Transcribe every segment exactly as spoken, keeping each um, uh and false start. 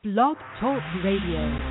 Blog Talk Radio.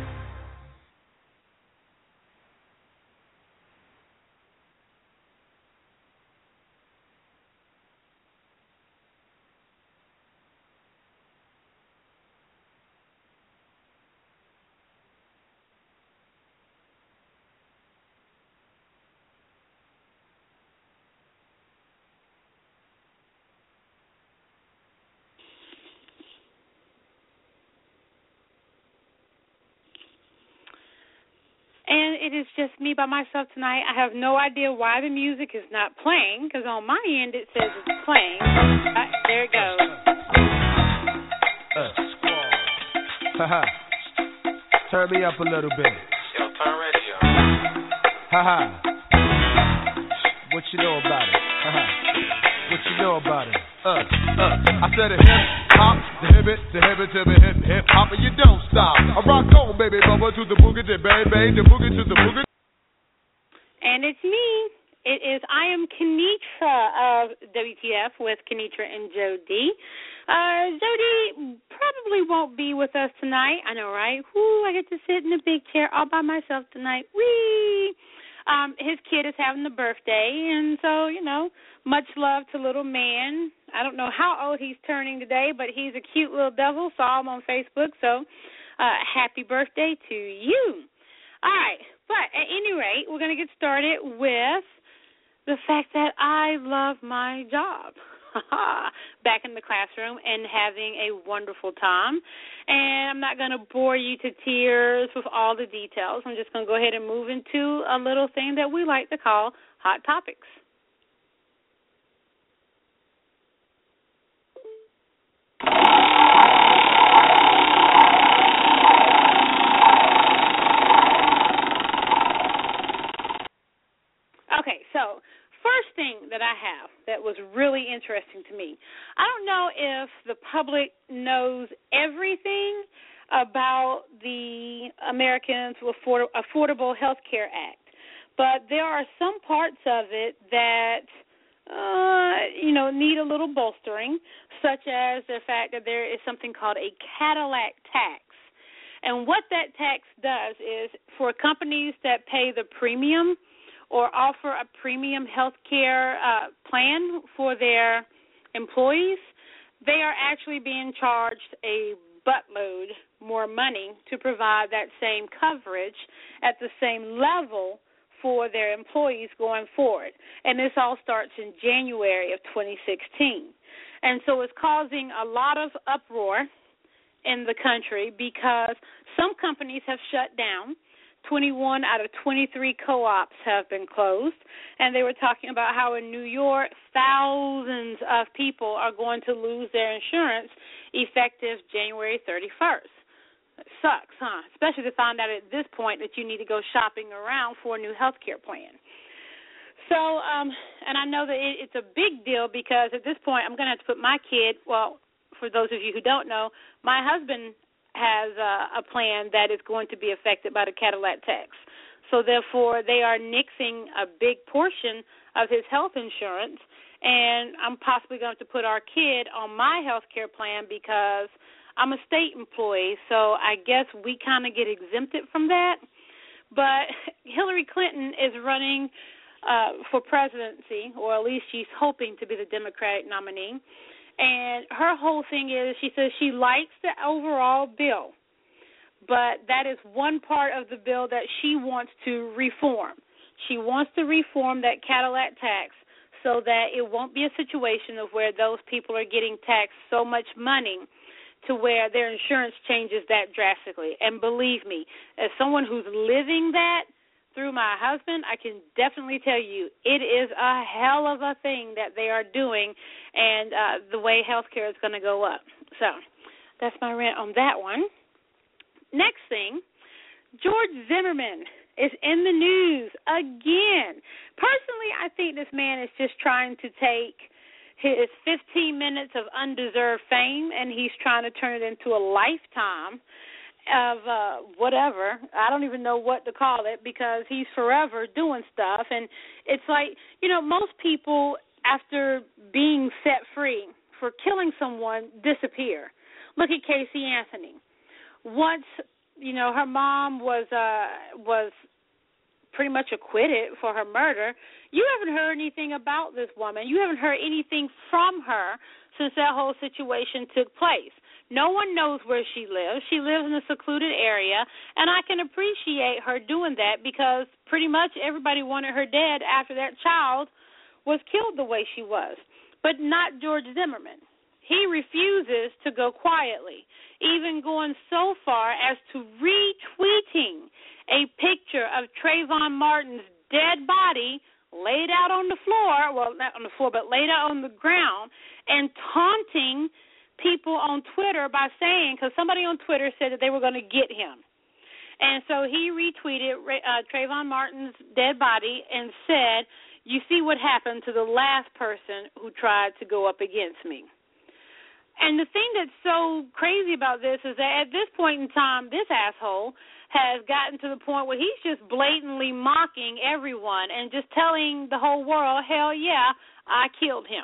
And it is just me by myself tonight. I have no idea why the music is not playing, because on my end it says it's playing. Uh, there it goes. Uh, Haha. Turn me up a little bit. Yo, turn radio. Haha. What you know about it? Haha. What you know about it? Uh, uh. I said a hip hop, the hip it, the hip it to the hip hip hop, and you don't stop. I rock on, baby, bubba to the boogie, the bang bang, the boogie to the boogie. And it's me. It is. I am Kenitra of W T F with Kenitra and Joe D. Uh, Joe D probably won't be with us tonight. I know, right? Whoo! I get to sit in a big chair all by myself tonight. Whee! Um, his kid is having a birthday, and so, you know, much love to little man. I don't know how old he's turning today, but he's a cute little devil. Saw him on Facebook, so uh, happy birthday to you. All right, but at any rate, we're going to get started with the fact that I love my job. Back in the classroom and having a wonderful time. And I'm not going to bore you to tears with all the details. I'm just going to go ahead and move into a little thing that we like to call Hot Topics. Okay, so first thing that I have that was really interesting to me, I don't know if the public knows everything about the Americans with Affordable Health Care Act, but there are some parts of it that, uh, you know, need a little bolstering, such as the fact that there is something called a Cadillac tax. And what that tax does is for companies that pay the premium or offer a premium health care uh, plan for their employees, they are actually being charged a buttload more money to provide that same coverage at the same level for their employees going forward. And this all starts in January of twenty sixteen. And so it's causing a lot of uproar in the country because some companies have shut down. twenty-one out of twenty-three co-ops have been closed, and they were talking about how in New York, thousands of people are going to lose their insurance effective January thirty-first. It sucks, huh? Especially to find out at this point that you need to go shopping around for a new health care plan. So, um, and I know that it, it's a big deal because at this point I'm going to have to put my kid, well, for those of you who don't know, my husband has a, a plan that is going to be affected by the Cadillac tax. So, therefore, they are nixing a big portion of his health insurance, and I'm possibly going to put our kid on my health care plan because I'm a state employee, so I guess we kind of get exempted from that. But Hillary Clinton is running uh, for presidency, or at least she's hoping to be the Democratic nominee. And her whole thing is she says she likes the overall bill, but that is one part of the bill that she wants to reform. She wants to reform that Cadillac tax so that it won't be a situation of where those people are getting taxed so much money to where their insurance changes that drastically. And believe me, as someone who's living that through my husband, I can definitely tell you it is a hell of a thing that they are doing and uh, the way healthcare is going to go up. So that's my rant on that one. Next thing, George Zimmerman is in the news again. Personally, I think this man is just trying to take his fifteen minutes of undeserved fame and he's trying to turn it into a lifetime of uh, whatever. I don't even know what to call it because he's forever doing stuff. And it's like, you know, most people, after being set free for killing someone, disappear. Look at Casey Anthony. once, you know, her mom was uh, was pretty much acquitted for her murder, you haven't heard anything about this woman. You haven't heard anything from her since that whole situation took place. No one knows where she lives. She lives in a secluded area, and I can appreciate her doing that because pretty much everybody wanted her dead after that child was killed the way she was, but not George Zimmerman. He refuses to go quietly, even going so far as to retweeting a picture of Trayvon Martin's dead body laid out on the floor, well, not on the floor, but laid out on the ground, and taunting people on Twitter by saying, because somebody on Twitter said that they were going to get him. And so he retweeted uh, Trayvon Martin's dead body and said, you see what happened to the last person who tried to go up against me. And the thing that's so crazy about this is that at this point in time, this asshole has gotten to the point where he's just blatantly mocking everyone and just telling the whole world, hell yeah, I killed him.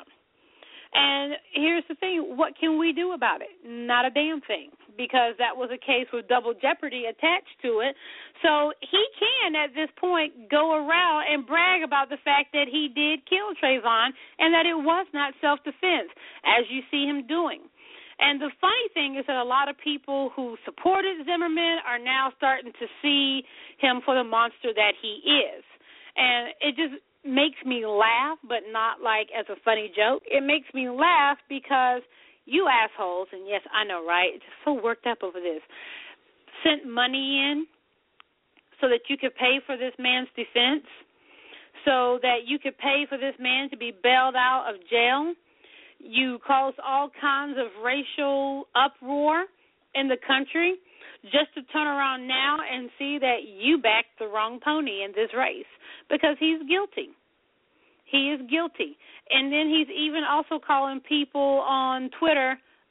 And here's the thing, what can we do about it? Not a damn thing, because that was a case with double jeopardy attached to it. So he can, at this point, go around and brag about the fact that he did kill Trayvon and that it was not self-defense, as you see him doing. And the funny thing is that a lot of people who supported Zimmerman are now starting to see him for the monster that he is. And it just makes me laugh, but not like as a funny joke. It makes me laugh because you assholes, and yes, I know, right? It's just so worked up over this, sent money in so that you could pay for this man's defense, so that you could pay for this man to be bailed out of jail. You caused all kinds of racial uproar in the country just to turn around now and see that you backed the wrong pony in this race, because he's guilty. He is guilty. And then he's even also calling people on Twitter,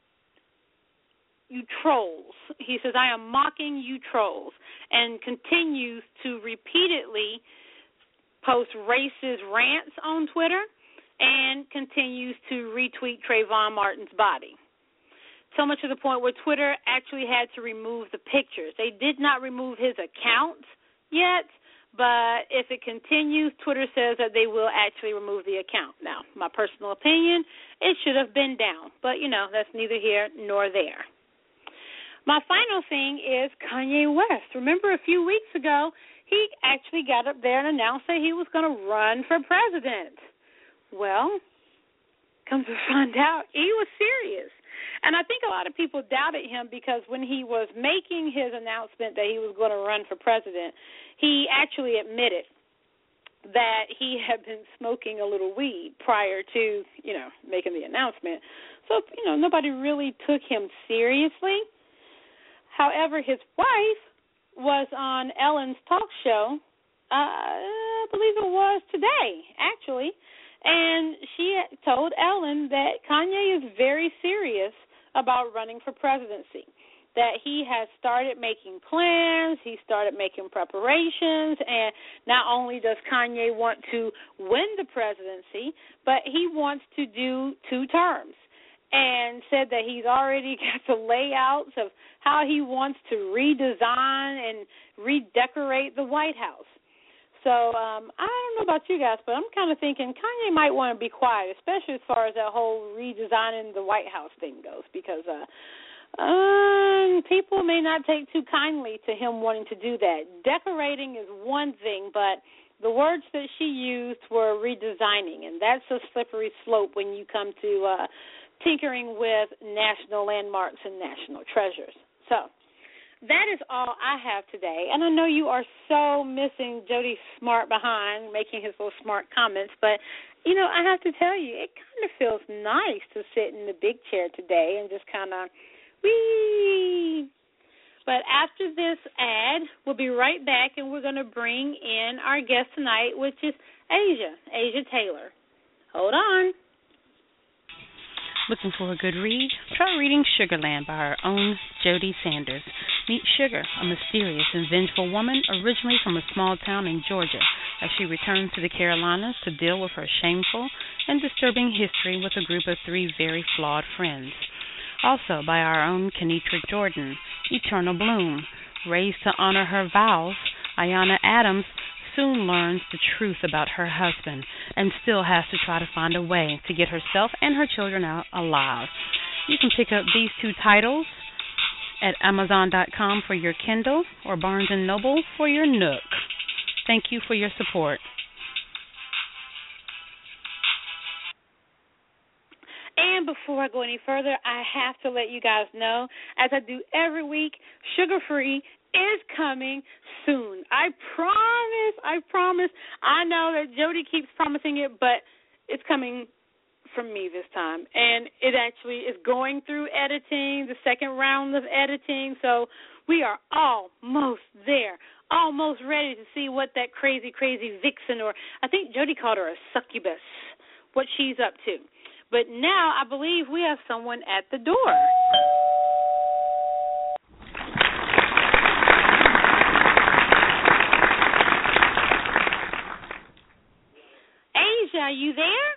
you trolls. He says, I am mocking you trolls, and continues to repeatedly post racist rants on Twitter and continues to retweet Trayvon Martin's body. So much to the point where Twitter actually had to remove the pictures. They did not remove his account yet, but if it continues, Twitter says that they will actually remove the account. Now, my personal opinion, it should have been down, but, you know, that's neither here nor there. My final thing is Kanye West. Remember a few weeks ago, he actually got up there and announced that he was going to run for president. Well, comes to find out, he was serious. And I think a lot of people doubted him because when he was making his announcement that he was going to run for president, he actually admitted that he had been smoking a little weed prior to, you know, making the announcement. So, you know, nobody really took him seriously. However, his wife was on Ellen's talk show, uh, I believe it was today, actually, and she told Ellen that Kanye is very serious about running for presidency, that he has started making plans, he started making preparations, and not only does Kanye want to win the presidency, but he wants to do two terms, and said that he's already got the layouts of how he wants to redesign and redecorate the White House. So um, I don't know about you guys, but I'm kind of thinking Kanye might want to be quiet, especially as far as that whole redesigning the White House thing goes, because uh, um, people may not take too kindly to him wanting to do that. Decorating is one thing, but the words that she used were redesigning, and that's a slippery slope when you come to uh, tinkering with national landmarks and national treasures. So that is all I have today, and I know you are so missing Jody Smart behind making his little smart comments, but, you know, I have to tell you, it kind of feels nice to sit in the big chair today and just kind of, wee. But after this ad, we'll be right back, and we're going to bring in our guest tonight, which is Asia, Asia Taylor. Hold on. Looking for a good read? Try reading Sugarland by our own Jody Sanders. Meet Sugar, a mysterious and vengeful woman originally from a small town in Georgia, as she returns to the Carolinas to deal with her shameful and disturbing history with a group of three very flawed friends. Also by our own Kenitra Jordan, Eternal Bloom. Raised to honor her vows, Ayanna Adams soon learns the truth about her husband and still has to try to find a way to get herself and her children out alive. You can pick up these two titles at amazon dot com for your Kindle or Barnes and Noble for your Nook. Thank you for your support. And before I go any further, I have to let you guys know, as I do every week, Sugar Free is coming soon. I promise, I promise. I know that Jody keeps promising it, but it's coming from me this time. And it actually is going through editing, the second round of editing, so we are almost there, almost ready to see what that crazy, crazy vixen, or I think Jody called her a succubus, what she's up to. But now I believe we have someone at the door. Asia, are you there?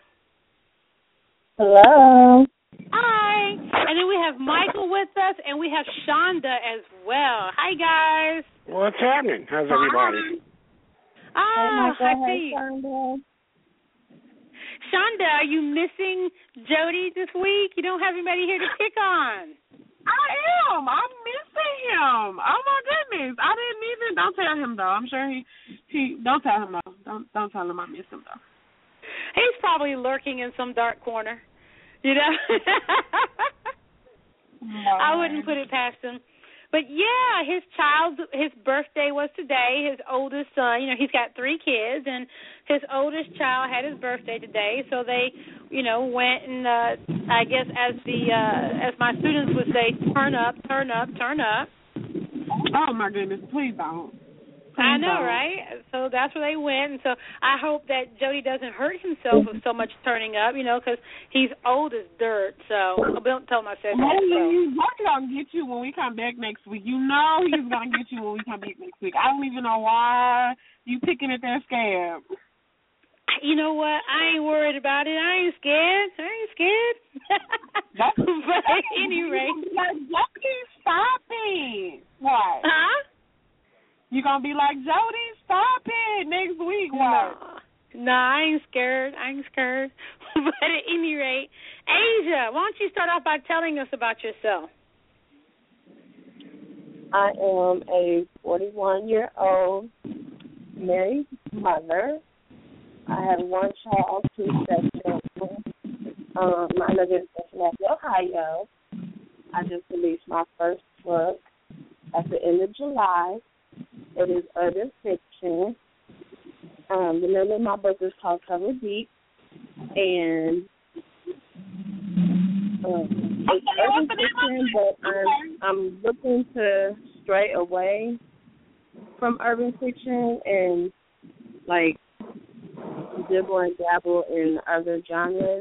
Hello. Hi. And then we have Michael with us, and we have Shonda as well. Hi, guys. What's happening? How's everybody? Ah, hey, I Michael. see. Hey, Shonda. Shonda, are you missing Jody this week? You don't have anybody here to pick on. I am. I'm missing him. Oh my goodness. I didn't even. Don't tell him though. I'm sure he. He. Don't tell him though. Don't. Don't tell him I miss him though. He's probably lurking in some dark corner. You know. I wouldn't put it past him. But yeah, his child, his birthday was today. His oldest son, you know, he's got three kids, and his oldest child had his birthday today. So they, you know, went and uh, I guess as the uh, as my students would say, turn up, turn up, turn up. Oh my goodness! Please don't. I know, right? So that's where they went. And so I hope that Jody doesn't hurt himself with so much turning up, you know, because he's old as dirt. So don't tell him I said that. So. He's going to get you when we come back next week. You know he's going to get you when we come back next week. I don't even know why you picking at that scab. You know what? I ain't worried about it. I ain't scared. I ain't scared. That's, but at any rate. Like, Jody, stop it. What? Huh? You going to be like, Jody, stop it next week. What? No, no, I ain't scared. I ain't scared. But at any rate, Asia, why don't you start off by telling us about yourself? I am a forty-one-year-old married mother. I have one child, two stepchildren. Um, I live in Cincinnati, Ohio. I just released my first book at the end of July. It is urban fiction. Um, the name of my book is called Cover Deep, and um, it's urban fiction, but I'm, I'm looking to stray away from urban fiction and, like, dibble and dabble in other genres.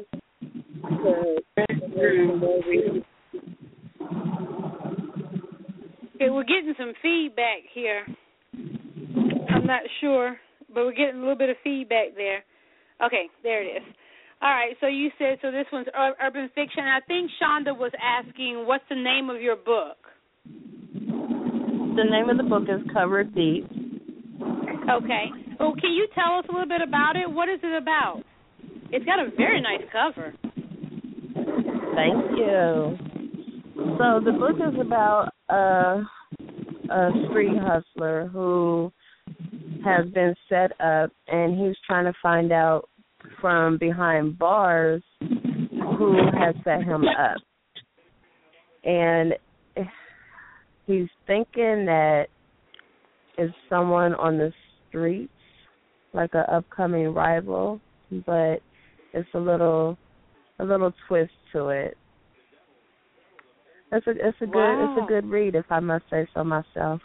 Okay, we're getting some feedback here. I'm not sure, but we're getting a little bit of feedback there. Okay, there it is. All right, so you said, so this one's urban fiction. I think Shonda was asking, what's the name of your book? The name of the book is Cover Deep. Okay. Well, can you tell us a little bit about it? What is it about? It's got a very nice cover. Thank you. So the book is about a, a street hustler who has been set up, and he's trying to find out from behind bars who has set him up. And he's thinking that it's someone on the streets, like an upcoming rival, but it's a little a little twist to it. It's a it's a good wow. it's a good read, if I must say so myself.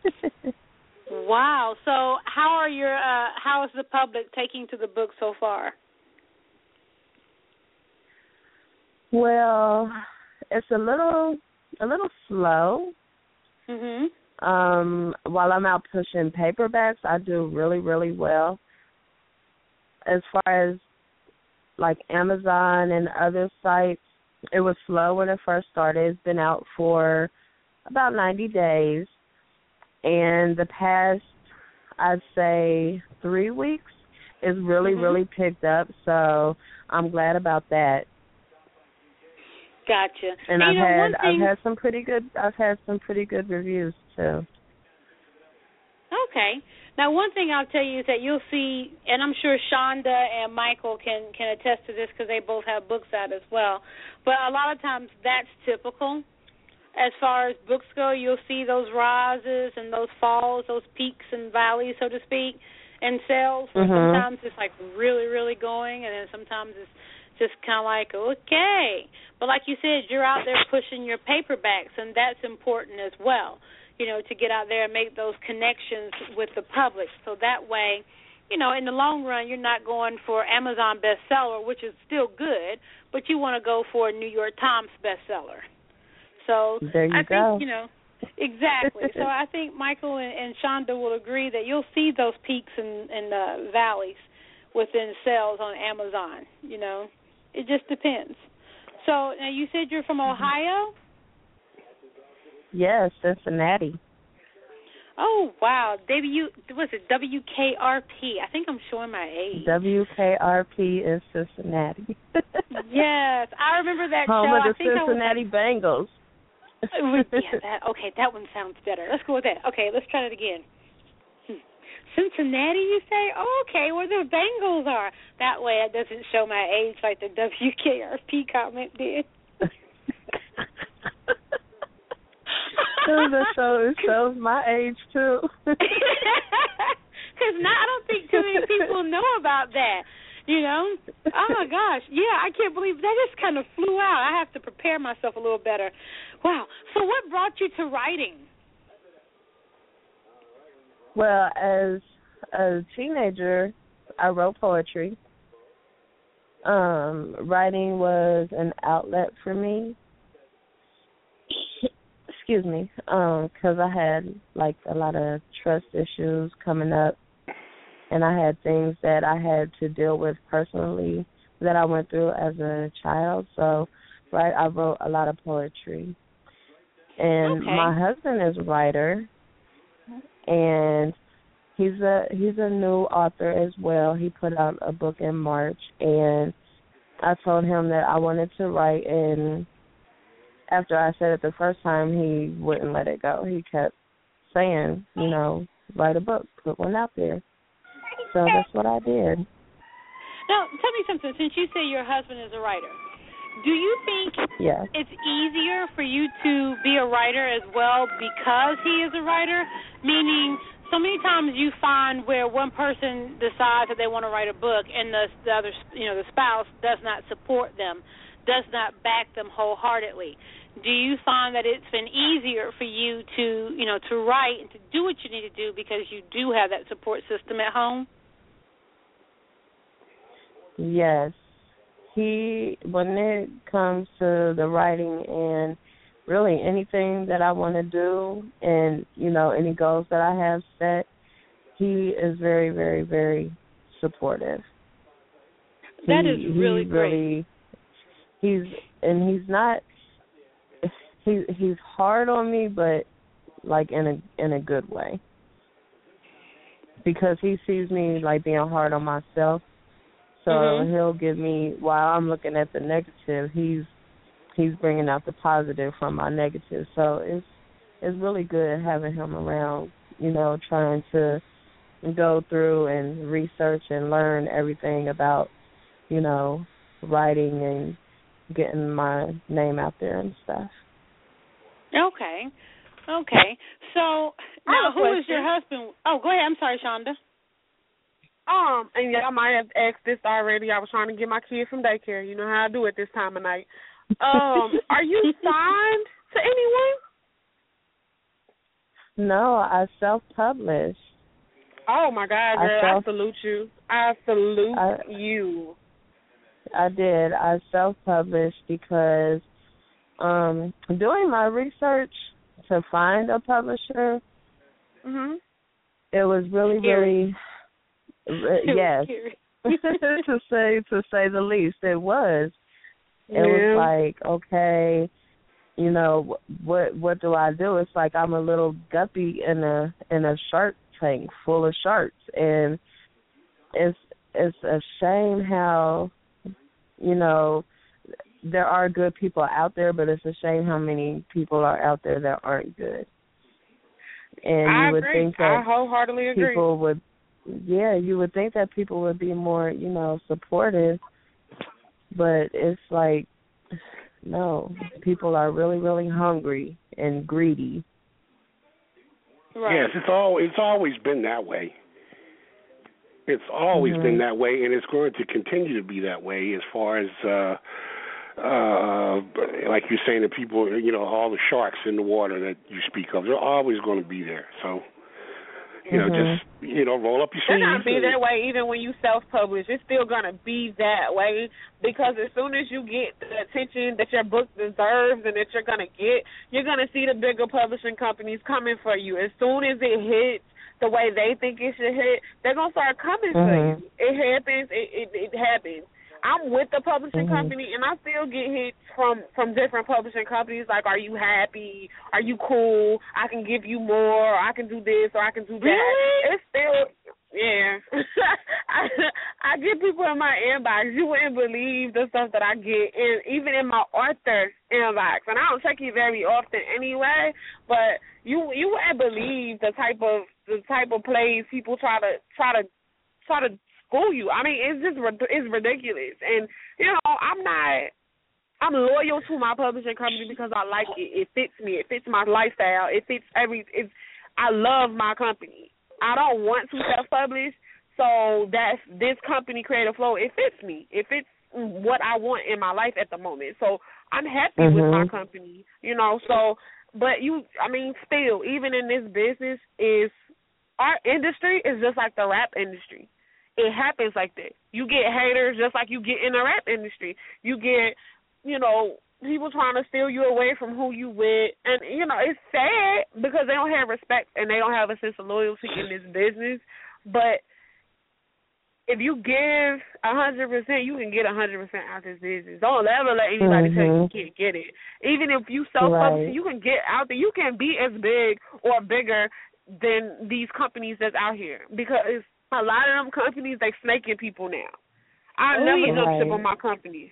Wow. So how are your uh, how is the public taking to the book so far? Well, it's a little a little slow. Mhm. Um, while I'm out pushing paperbacks, I do really, really well. As far as like Amazon and other sites, it was slow when it first started. It's been out for about ninety days, and the past, I'd say, three weeks is really, mm-hmm. really picked up. So I'm glad about that. Gotcha. And, and I've you know, had thing... I've had some pretty good I've had some pretty good reviews too. Okay. Now, one thing I'll tell you is that you'll see, and I'm sure Shonda and Michael can, can attest to this because they both have books out as well, but a lot of times that's typical. As far as books go, you'll see those rises and those falls, those peaks and valleys, so to speak, in sales. Where mm-hmm. sometimes it's like really, really going, and then sometimes it's just kind of like, okay. But like you said, you're out there pushing your paperbacks, and that's important as well, you know, to get out there and make those connections with the public. So that way, you know, in the long run, you're not going for Amazon bestseller, which is still good, but you want to go for a New York Times bestseller. So there you I go. think, you know, exactly. So I think Michael and, and Shonda will agree that you'll see those peaks and, and uh, valleys within sales on Amazon, you know. It just depends. So now you said you're from Ohio? Yes, Cincinnati. Oh, wow. W, was it W K R P? I think I'm showing my age. W K R P is Cincinnati. Yes, I remember that Home show. of the I think Cincinnati I was, Bengals. yeah, that, okay, that one sounds better. Let's go with that. Okay, let's try it again. Cincinnati, you say? Oh, okay, where the Bengals are. That way it doesn't show my age like the W K R P comment did. That shows, shows my age, too. Because I don't think too many people know about that, you know? Oh, my gosh. Yeah, I can't believe that just kind of flew out. I have to prepare myself a little better. Wow. So what brought you to writing? Well, as a teenager, I wrote poetry. Um, writing was an outlet for me. Excuse me, because um, I had, like, a lot of trust issues coming up, and I had things that I had to deal with personally that I went through as a child. So, right, I wrote a lot of poetry. And okay. my husband is a writer, and he's a he's a new author as well. He put out a book in March, and I told him that I wanted to write, and after I said it the first time, he wouldn't let it go. He kept saying, you know, write a book, put one out there. So that's what I did. Now, tell me something. Since you say your husband is a writer, do you think yes. it's easier for you to be a writer as well because he is a writer? Meaning, so many times you find where one person decides that they want to write a book and the, the other, you know, the spouse does not support them, does not back them wholeheartedly. Do you find that it's been easier for you to, you know, to write and to do what you need to do because you do have that support system at home? Yes. He, when it comes to the writing and really anything that I want to do and, you know, any goals that I have set, he is very, very, very supportive. That he, is really he great. Really, he's, and he's not, he he's hard on me, but like in a in a good way, because he sees me like being hard on myself. So mm-hmm. he'll give me, while I'm looking at the negative, he's he's bringing out the positive from my negative. So it's it's really good having him around, you know, trying to go through and research and learn everything about, you know, writing and getting my name out there and stuff. Okay. Okay. So now who is your husband? Oh, go ahead. I'm sorry, Shonda. Um, and y'all might have asked this already. I was trying to get my kid from daycare. You know how I do it this time of night. Um, are you signed to anyone? No, I self-published. Oh, my God, girl. I, self- I salute you. I salute I, you. I did. I self-published because um, doing my research to find a publisher, mm-hmm. it was really, really... Uh, yes, to say to say the least, it was. It yeah. was like, okay, you know, what what do I do? It's like I'm a little guppy in a in a shark tank full of sharks, and it's it's a shame how, you know, there are good people out there, but it's a shame how many people are out there that aren't good. And I you would agree. think that I wholeheartedly agree. people would, yeah, you would think that people would be more, you know, supportive, but it's like, no, people are really, really hungry and greedy. Right. Yes, it's all it's always been that way. It's always mm-hmm. been that way, and it's going to continue to be that way as far as, uh, uh, like you're saying, the people, you know, all the sharks in the water that you speak of, they're always going to be there. So, you know, mm-hmm. just, you know, roll up your sleeves. It's going to be that way even when you self-publish. It's still going to be that way because as soon as you get the attention that your book deserves and that you're going to get, you're going to see the bigger publishing companies coming for you. As soon as it hits the way they think it should hit, they're going to start coming mm-hmm. for you. It happens. It, it, it happens. I'm with the publishing mm-hmm. company, and I still get hits from, from different publishing companies like, are you happy? Are you cool? I can give you more. Or I can do this or I can do that. Really? It's still, yeah. I, I get people in my inbox. You wouldn't believe the stuff that I get, and even in my author inbox. And I don't check it very often anyway, but you you wouldn't believe the type of the type of plays people try to try to try to school you. I mean, it's just it's ridiculous. And you know, I'm not. I'm loyal to my publishing company because I like it. It fits me. It fits my lifestyle. It fits every. It's. I love my company. I don't want to self-publish, so that's this company, Creative Flow. It fits me. It fits what I want in my life at the moment. So I'm happy mm-hmm. with my company. You know. So, but you. I mean, still, even in this business, is our industry is just like the rap industry. It happens like that. You get haters just like you get in the rap industry. You get, you know, people trying to steal you away from who you with. And, you know, it's sad because they don't have respect and they don't have a sense of loyalty in this business. But if you give one hundred percent, you can get one hundred percent out this business. Don't ever let anybody mm-hmm. tell you you can't get it. Even if you self-publish, right. you can get out there. You can be as big or bigger than these companies that's out here because a lot of them companies, they snaking people now. I oh, never yeah. jump ship on my company.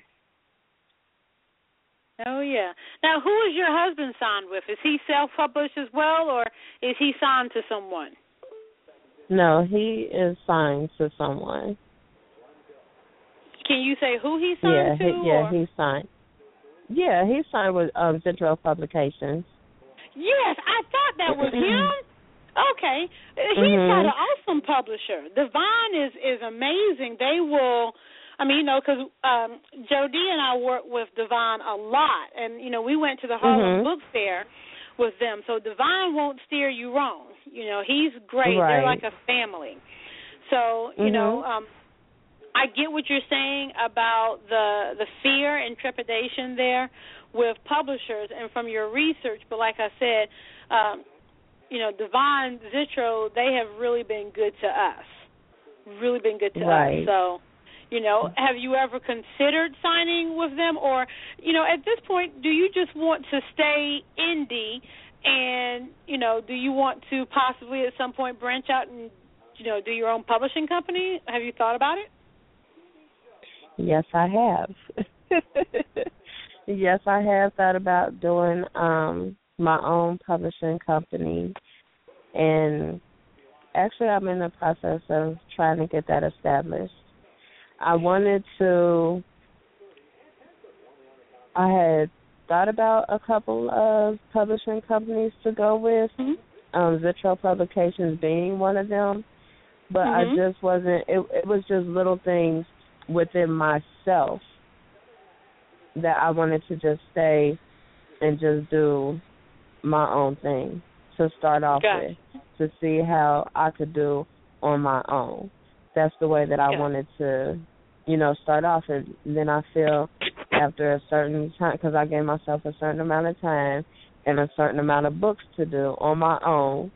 Oh, yeah. Now, who is your husband signed with? Is he self-published as well, or is he signed to someone? No, he is signed to someone. Can you say who he's signed yeah, to? He, yeah, or? he's signed. Yeah, he's signed with um, Zitro Publications. Yes, I thought that was him. Okay. He's mm-hmm. got an awesome publisher. Divine is, is amazing. They will, I mean, you know, because um, Jody and I work with Divine a lot. And, you know, we went to the Harlem mm-hmm. Book Fair with them. So Divine won't steer you wrong. You know, he's great. Right. They're like a family. So, you mm-hmm. know, um, I get what you're saying about the the fear and trepidation there with publishers and from your research. But like I said, um, you know, Divine, Zitro, they have really been good to us, really been good to right. us. So, you know, have you ever considered signing with them? Or, you know, at this point, do you just want to stay indie and, you know, do you want to possibly at some point branch out and, you know, do your own publishing company? Have you thought about it? Yes, I have. Yes, I have thought about doing um my own publishing company, and actually I'm in the process of trying to get that established. I wanted to, I had thought about a couple of publishing companies to go with, mm-hmm. um, Zitro Publications being one of them, but mm-hmm. I just wasn't, it, it was just little things within myself that I wanted to just stay and just do my own thing to start off Got with, to see how I could do on my own. That's the way that I Got wanted to, you know, start off. And then I feel after a certain time, because I gave myself a certain amount of time and a certain amount of books to do on my own,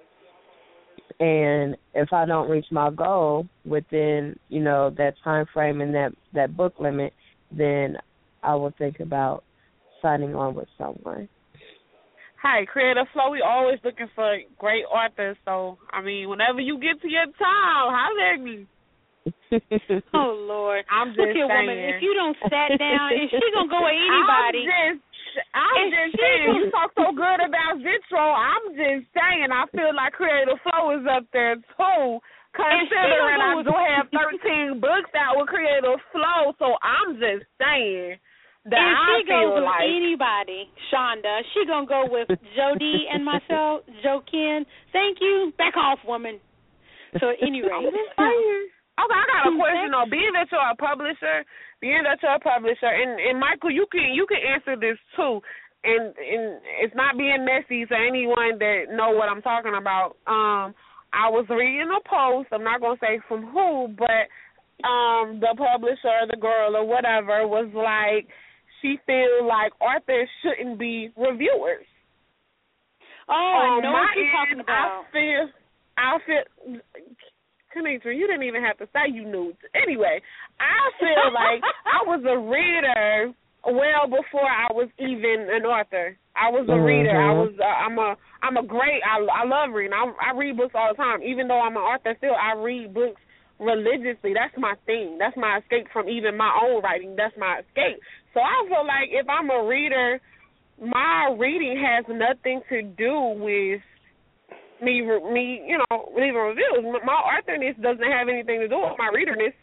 and if I don't reach my goal within, you know, that time frame and that, that book limit, then I will think about signing on with someone. Hey, Creative Flow, we always looking for great authors. So, I mean, whenever you get to your time, holler at me. Oh, Lord. I'm just Look here, saying. woman, if you don't sat down, is she going to go with anybody? I'm just, I'm just saying, you talk so good about Zitro, I'm just saying, I feel like Creative Flow is up there, too, considering I do have thirteen books out with Creative Flow, so I'm just saying that if I she feel goes with like anybody, Shonda, she going to go with Jody and myself, Joe Ken. Thank you. Back off, woman. So, at any rate. I'm just saying. Okay, I got a question though. Being that you're a publisher, being that you're a publisher, and, and Michael, you can you can answer this too, and and it's not being messy to anyone that know what I'm talking about. Um, I was reading a post. I'm not gonna say from who, but um, the publisher, the girl, or whatever, was like, she feels like authors shouldn't be reviewers. Oh, I um, know what you're talking about. I feel, I feel. Kanitra, you didn't even have to say you knew. Anyway, I feel like I was a reader well before I was even an author. I was a mm-hmm. reader. I was. Uh, I'm a. I'm a great. I. I love reading. I, I read books all the time. Even though I'm an author, still I read books religiously. That's my thing. That's my escape from even my own writing. That's my escape. So I feel like if I'm a reader, my reading has nothing to do with me, me, you know, leaving reviews. My authorness doesn't have anything to do with my readerness.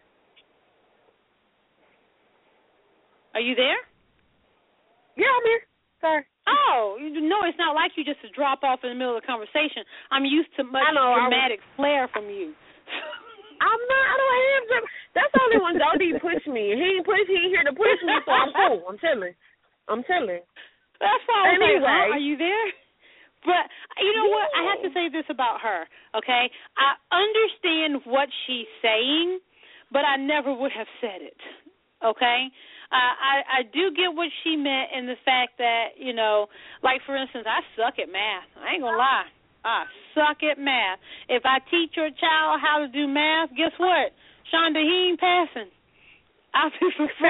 Are you there? Yeah, I'm here. Sorry. Oh, no, it's not like you just to drop off in the middle of the conversation. I'm used to much know, dramatic was, flair from you. I'm not, I don't have them. That's only when Jody pushed me. He ain't push, he ain't here to push me, so I'm cool. I'm chilling. I'm chilling. That's why I was anyway. like, huh, are you there? But you know what? I have to say this about her, okay? I understand what she's saying, but I never would have said it, okay? Uh, I, I do get what she meant in the fact that, you know, like, for instance, I suck at math. I ain't going to lie. I suck at math. If I teach your child how to do math, guess what? Shonda, he ain't passing. I'll be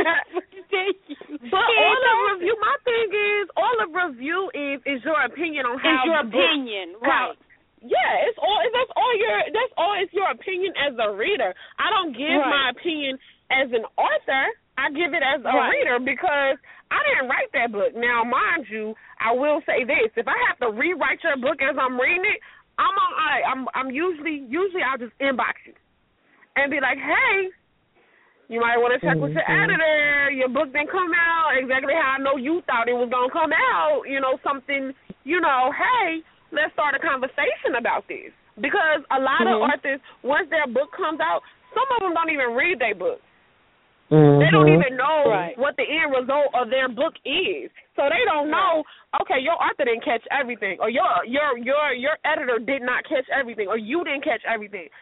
thank you. But all of review, my thing is, all of review is is your opinion on how. It's your the opinion, book, right? How, yeah, it's all. That's all your. That's all. It's your opinion as a reader. I don't give right. my opinion as an author. I give it as a right. reader because I didn't write that book. Now, mind you, I will say this: if I have to rewrite your book as I'm reading it, I'm on. I, I'm. I'm usually. Usually, I'll just inbox you and be like, hey. You might want to check mm-hmm. with your editor. Your book didn't come out exactly how I know you thought it was going to come out. You know, something, you know, hey, let's start a conversation about this. Because a lot mm-hmm. of authors, once their book comes out, some of them don't even read their book. Mm-hmm. They don't even know right. what the end result of their book is. So they don't know, okay, your author didn't catch everything, or your your your your editor did not catch everything, or you didn't catch everything.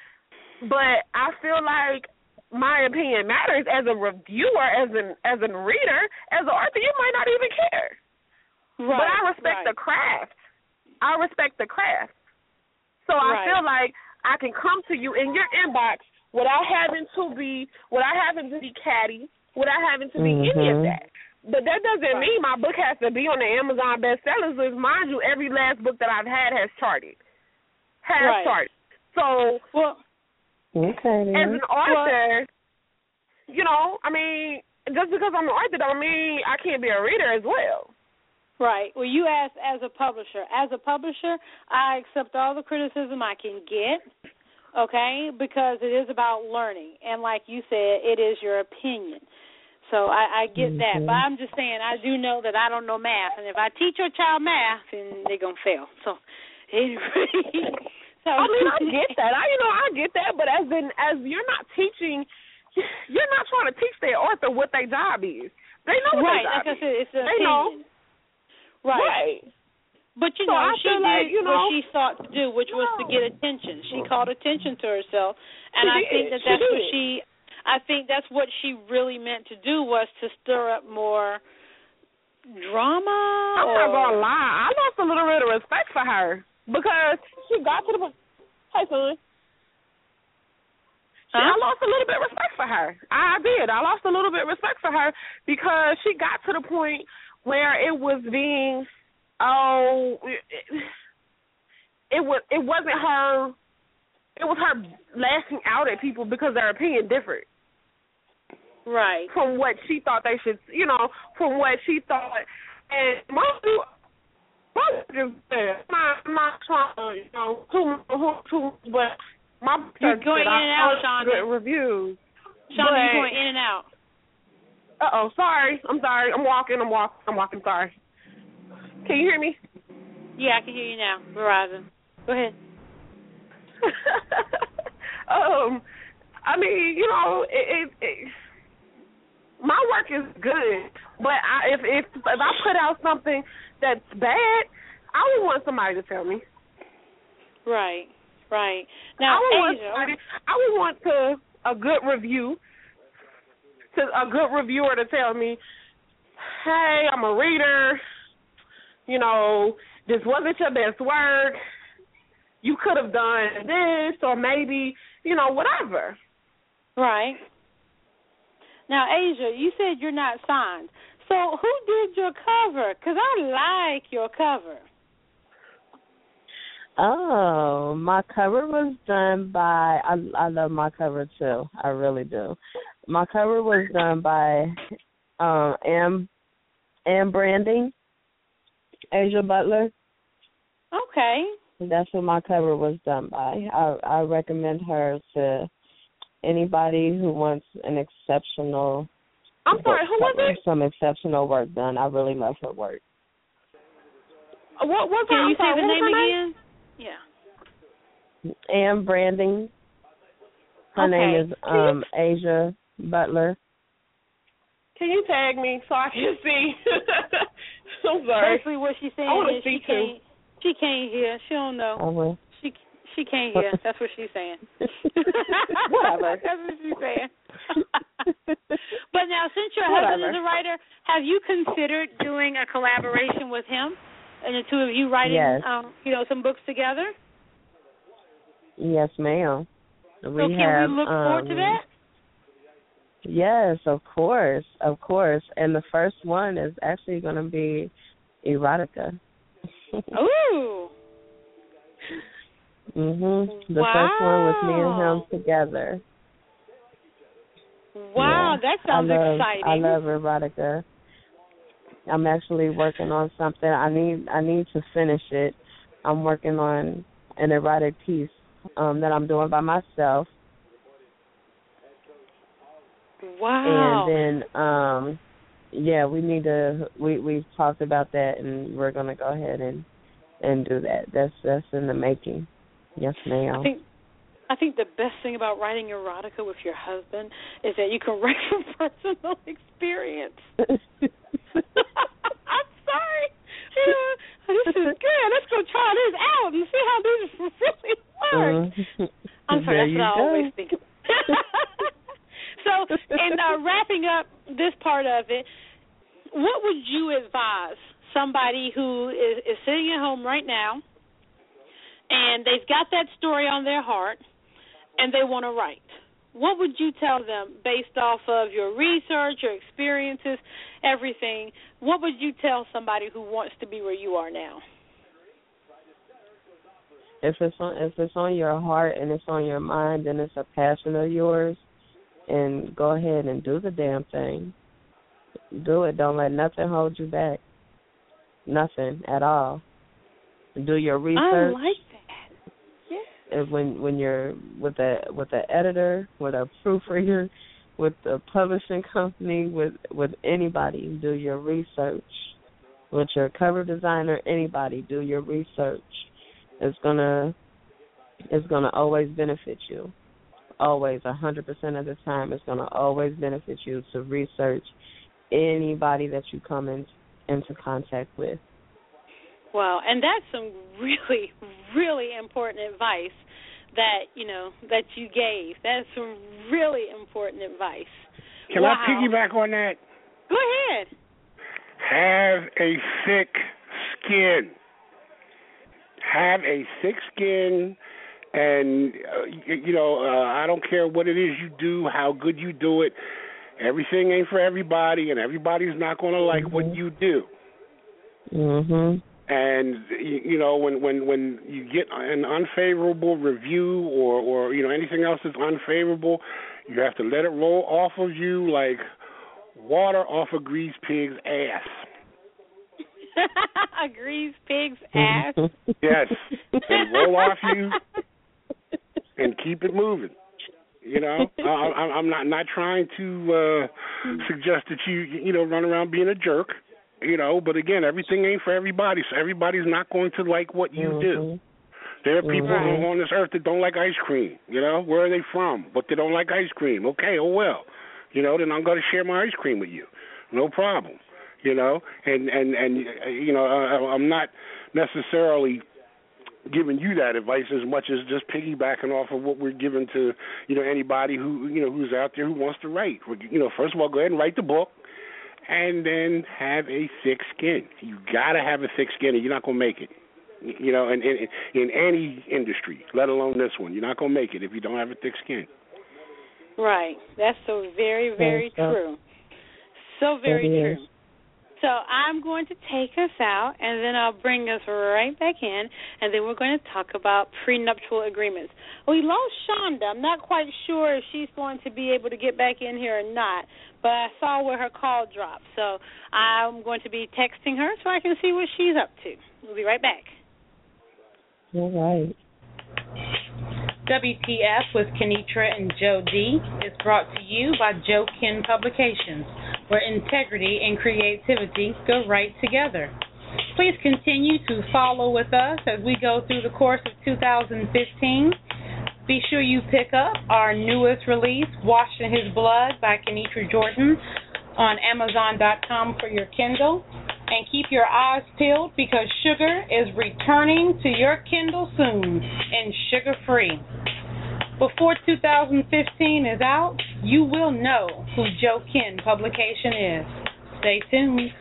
But I feel like my opinion matters as a reviewer, as an as a reader, as an author, you might not even care. Right, but I respect right. the craft. I respect the craft. So right. I feel like I can come to you in your inbox without having to be, without having to be catty, without having to be mm-hmm. any of that. But that doesn't right. mean my book has to be on the Amazon bestsellers list. Mind you, every last book that I've had has charted. Has right. charted. So, well. Okay, as an author, well, you know, I mean, just because I'm an author don't mean I can't be a reader as well. Right. Well, you asked as a publisher. As a publisher, I accept all the criticism I can get, okay, because it is about learning. And like you said, it is your opinion. So I, I get mm-hmm. that. But I'm just saying I do know that I don't know math. And if I teach your child math, then they're going to fail. So anyway. So, I mean, I get that. I, you know, I get that. But as in, as you're not teaching, you're not trying to teach their author what their job is. They know what right, their job like is. I said, it's an they opinion. know. Right. Right. But, you so know, I she did like, you know, what she sought to do, which was to get attention. She called attention to herself. And she I did. think that she that's did. what she, I think that's what she really meant to do, was to stir up more drama. I'm or... not going to lie. I lost a little bit of respect for her because she got to the point. Hey, son. Huh? I lost a little bit of respect for her. I did. I lost a little bit of respect for her because she got to the point where it was being, oh, it, it was it wasn't her. It was her lashing out at people because their opinion differed. Right. From what she thought they should, you know, from what she thought. And most people, most people just said, I'm not, I'm not trying to, you know, too, too, but my You're going in and out, Shonda. Good reviews. Shonda, you're going in and out. Uh-oh, sorry. I'm sorry. I'm walking, I'm walking, I'm walking, sorry. Can you hear me? Yeah, I can hear you now. Verizon. Go ahead. um, I mean, you know, it, it, it my work is good, but I, if if if I put out something that's bad, I would want somebody to tell me. Right, right. Now, I would Asia, want somebody, I would want to a good review, to a good reviewer to tell me, hey, I'm a reader. You know, this wasn't your best work. You could have done this, or maybe, you know, whatever. Right. Now, Asia, you said you're not signed. So who did your cover? Because I like your cover. Oh, my cover was done by, I, I love my cover too. I really do. My cover was done by um, Am, Am Branding, Asia Butler. Okay. That's what my cover was done by. I, I recommend her to anybody who wants an exceptional. I'm sorry, who was it? Some exceptional work done. I really love her work. What was Can her, you sorry, say the what name again? Yeah. Am Branding. Her okay. name is um, Asia Butler. Can you tag me so I can see? I'm sorry. Basically, what she's saying I want to is see she can't. too. She can't hear. She don't know. I will. She she can't hear. That's what she's saying. Whatever. That's what she's saying. But now, since your Whatever. husband is a writer, have you considered doing a collaboration with him, and the two of you writing, yes. um, you know, some books together? Yes, ma'am. We so can have, we look um, forward to that? Yes, of course, of course. And the first one is actually going to be erotica. Ooh. Mhm. The wow. first one with me and him together. Wow, yeah. that sounds I love, exciting. I love erotica. I'm actually working on something. I need I need to finish it. I'm working on an erotic piece um, that I'm doing by myself. Wow. And then um yeah, we need to we we've talked about that, and we're going to go ahead and and do that. That's that's in the making. Yes, ma'am. I think I think the best thing about writing erotica with your husband is that you can write from personal experience. I'm sorry. Yeah, this is good. Let's go try this out and see how this really works. Mm-hmm. I'm sorry, there that's you what I go. always think of. So, in uh, wrapping up this part of it, what would you advise somebody who is, is sitting at home right now and they've got that story on their heart and they want to write? What would you tell them based off of your research, your experiences, everything? What would you tell somebody who wants to be where you are now? If it's on if it's on your heart and it's on your mind and it's a passion of yours, and go ahead and do the damn thing. Do it. Don't let nothing hold you back. Nothing at all. Do your research. I like that. Yeah. And when when you're with a with an editor, with a proofreader, with a publishing company, with with anybody, do your research. With your cover designer, anybody, do your research. It's gonna it's gonna always benefit you. Always, a hundred percent of the time, it's gonna always benefit you to research anybody that you come in, into contact with. Wow, and that's some really, really important advice that, you know, that you gave. That's some really important advice. Can wow. I piggyback on that? Go ahead. Have a thick skin. Have a thick skin, and, uh, you know, uh, I don't care what it is you do, how good you do it. Everything ain't for everybody, and everybody's not going to like mm-hmm. what you do. Mhm. And you know, when when when you get an unfavorable review or or you know anything else that's unfavorable, you have to let it roll off of you like water off a greased pig's ass. A greased pig's ass? Yes. And roll off you and keep it moving. You know, I, I'm not not trying to uh, suggest that you you know run around being a jerk. You know, but again, everything ain't for everybody, so everybody's not going to like what you mm-hmm. do. There are people mm-hmm. on this earth that don't like ice cream. You know, where are they from? But they don't like ice cream. Okay, oh well. You know, then I'm going to share my ice cream with you. No problem. You know, and and and you know, I, I'm not necessarily giving you that advice as much as just piggybacking off of what we're giving to you know anybody who you know who's out there who wants to write. You know, first of all, go ahead and write the book. And then have a thick skin. You got to have a thick skin, or you're not going to make it. You know, in, in in any industry, let alone this one, you're not going to make it if you don't have a thick skin. Right. That's so very, very true. So very true. So I'm going to take us out, and then I'll bring us right back in, and then we're going to talk about prenuptial agreements. We lost Shonda. I'm not quite sure if she's going to be able to get back in here or not, but I saw where her call dropped. So I'm going to be texting her so I can see what she's up to. We'll be right back. All right. W T F with Kenitra and Joe D is brought to you by Joe Ken Publications, where integrity and creativity go right together. Please continue to follow with us as we go through the course of two thousand fifteen. Be sure you pick up our newest release, Washed in His Blood by Kenitra Jordan, on Amazon dot com for your Kindle. And keep your eyes peeled because sugar is returning to your Kindle soon and sugar-free. Before two thousand fifteen is out, you will know who Joe Ken Publication is. Stay tuned.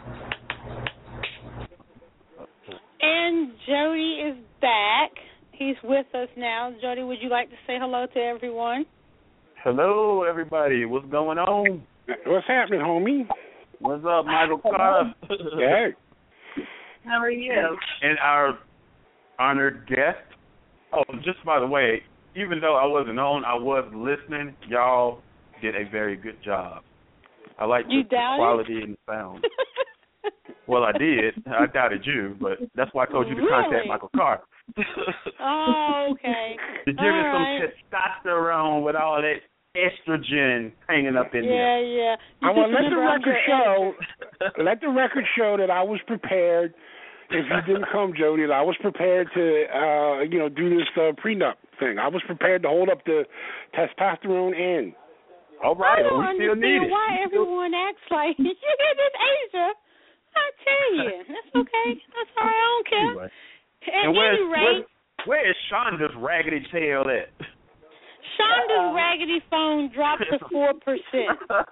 And Jody is back. He's with us now. Jody, would you like to say hello to everyone? Hello, everybody. What's going on? What's happening, homie? What's up, Michael Carter? Hey. How are you? And our honored guest. Oh, just by the way, even though I wasn't on, I was listening. Y'all did a very good job. I like the, the quality and the sound. Well, I did. I doubted you, but that's why I told you to really? contact Michael Carr. Oh, okay. To give all it right. some testosterone with all that estrogen hanging up in yeah, there. Yeah, yeah. I want to let the record show. Let the record show that I was prepared. If you didn't come, Jody, that I was prepared to, uh, you know, do this uh, prenup thing. I was prepared to hold up the testosterone end. All right, I don't we still need understand it. why everyone acts like you hear this, Asia. I tell you, that's okay. That's all right. I don't care. Anyway. At and where's, any rate, where's, where is Shonda's raggedy tail at? Shonda's raggedy phone dropped to four percent.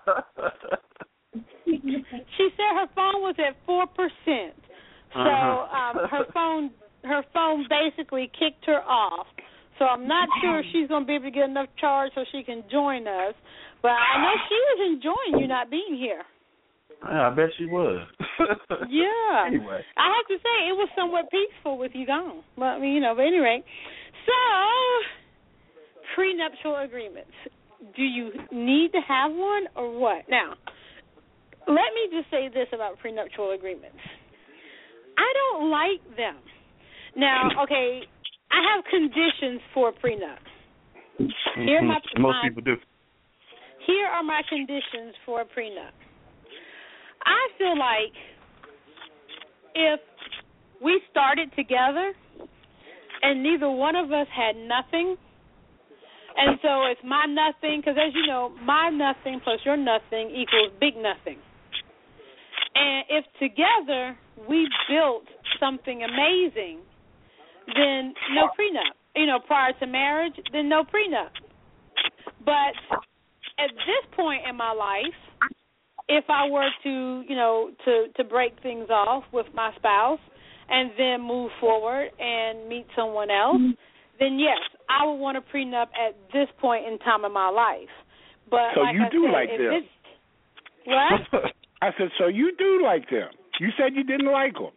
She said her phone was at four percent. So um, her phone, her phone basically kicked her off. So I'm not sure if she's going to be able to get enough charge so she can join us. But I know she was enjoying you not being here. Yeah, I bet she was. Yeah. Anyway. I have to say, it was somewhat peaceful with you gone. Well, I mean, you know, but anyway. So, prenuptial agreements. Do you need to have one or what? Now, let me just say this about prenuptial agreements. I don't like them. Now, okay, I have conditions for a prenup. Here are my, Most my, people do. Here are my conditions for a prenup. I feel like if we started together and neither one of us had nothing, and so it's my nothing, because as you know, my nothing plus your nothing equals big nothing. And if together we built something amazing, then no prenup. You know, prior to marriage, then no prenup. But at this point in my life, if I were to, you know, to, to break things off with my spouse and then move forward and meet someone else, then yes, I would want a prenup at this point in time in my life. But so like you I do said, like if this. it's, What? I said, so you do like them. You said you didn't like them.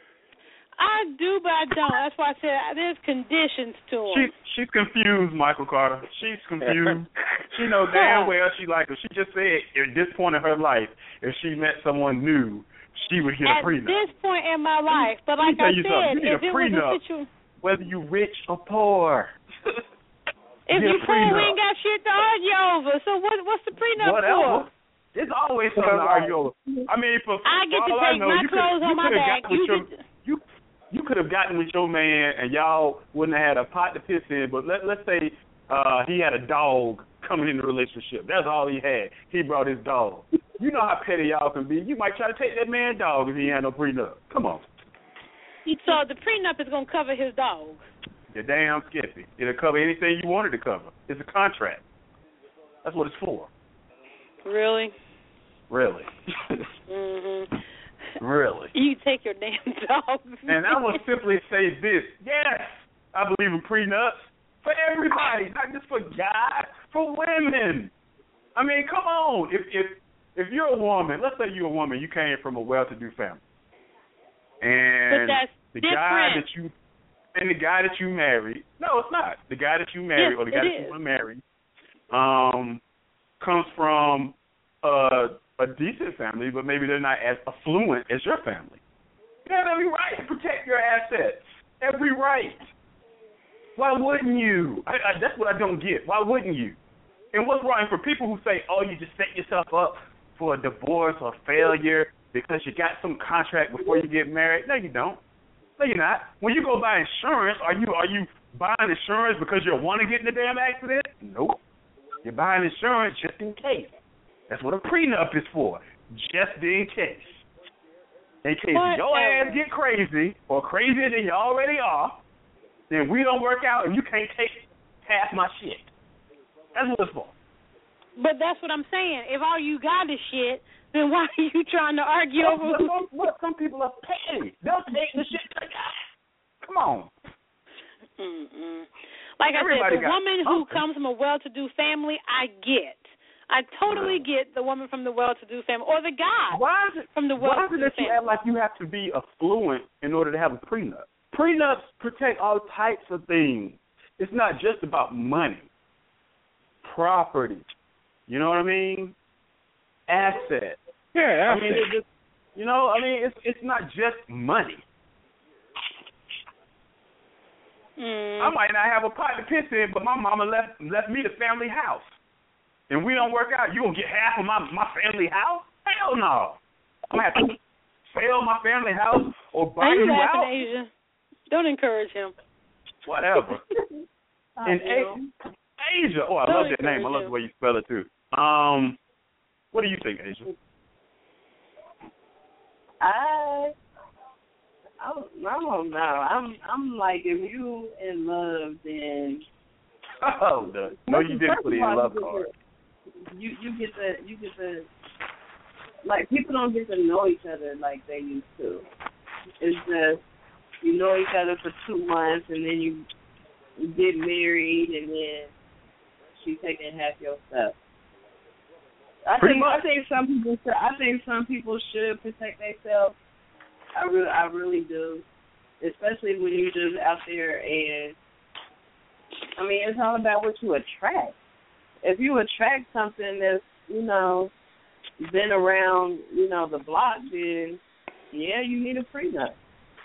I do, but I don't. That's why I said there's conditions to them. She, she's confused, Michael Carter. She's confused. She knows damn well she like her. She just said at this point in her life, if she met someone new, she would get at a prenup. At this point in my life. But like I said, if it was a situation... Whether you rich or poor. If you poor, we ain't got shit to argue over. So what, what's the prenup Whatever. for? There's always something to argue over. I mean, for, I get for to all take I know, my you clothes could, on my back. You your, get to... you you could have gotten with your man and y'all wouldn't have had a pot to piss in. But let let's say uh, he had a dog coming in the relationship. That's all he had. He brought his dog. You know how petty y'all can be. You might try to take that man's dog if he ain't no prenup. Come on. So the prenup is gonna cover his dog. You're damn skippy. It'll cover anything you wanted to cover. It's a contract. That's what it's for. Really? Really. Mhm. Really. You take your damn dog. And I will simply say this. Yes, I believe in prenups for everybody, not just for guys, for women. I mean, come on. If if if you're a woman, let's say you're a woman, you came from a well-to-do family, and but that's the different. guy that you and the guy that you married, no, it's not. The guy that you married yes, or the guy that is. you want to marry, um, comes from a a decent family, but maybe they're not as affluent as your family. You have every right to protect your assets. Every right. Why wouldn't you? I, I, that's what I don't get. Why wouldn't you? And what's wrong for people who say, oh, you just set yourself up for a divorce or failure because you got some contract before you get married? No, you don't. No, you're not. When you go buy insurance, are you are you buying insurance because you want to get in a damn accident? Nope. You're buying insurance just in case. That's what a prenup is for, just in case. In case What your else? ass get crazy or crazier than you already are, then we don't work out and you can't take half my shit. That's what it's for. But that's what I'm saying. If all you got is shit, then why are you trying to argue over What, who? what, what, some people are petty. They'll take the shit. Come on. Mm-mm. Like Everybody I said, the woman something. who comes from a well-to-do family, I get. I totally get the woman from the well-to-do family, or the guy why is it, from the why is well-to-do it that you family. act like you have to be affluent in order to have a prenup? Prenups protect all types of things. It's not just about money, property. You know what I mean? Assets. Yeah, I mean, it's just, you know, I mean, it's it's not just money. Mm. I might not have a pot to piss in, but my mama left left me the family house. And we don't work out, you gonna get half of my my family house? Hell no. I'm gonna have to sell my family house or buy Are you you laughing, out. Asia? Don't encourage him. Whatever. And A- Asia, oh, I Don't love that name. I encourage love him. the way you spell it too. Um, what do you think, Asia? I, I, I don't know. I'm, I'm like, if you in love, then Oh, the, no, you didn't put it in love card. You, you get the, you get the, like people don't get to know each other like they used to. It's just you know each other for two months and then you get married and then she's taking half your stuff. I Pretty think much. I think some people should, I think some people should protect themselves. I really I really do, especially when you're just out there and I mean it's all about what you attract. If you attract something that's you know been around you know the block, then yeah, you need a prenup.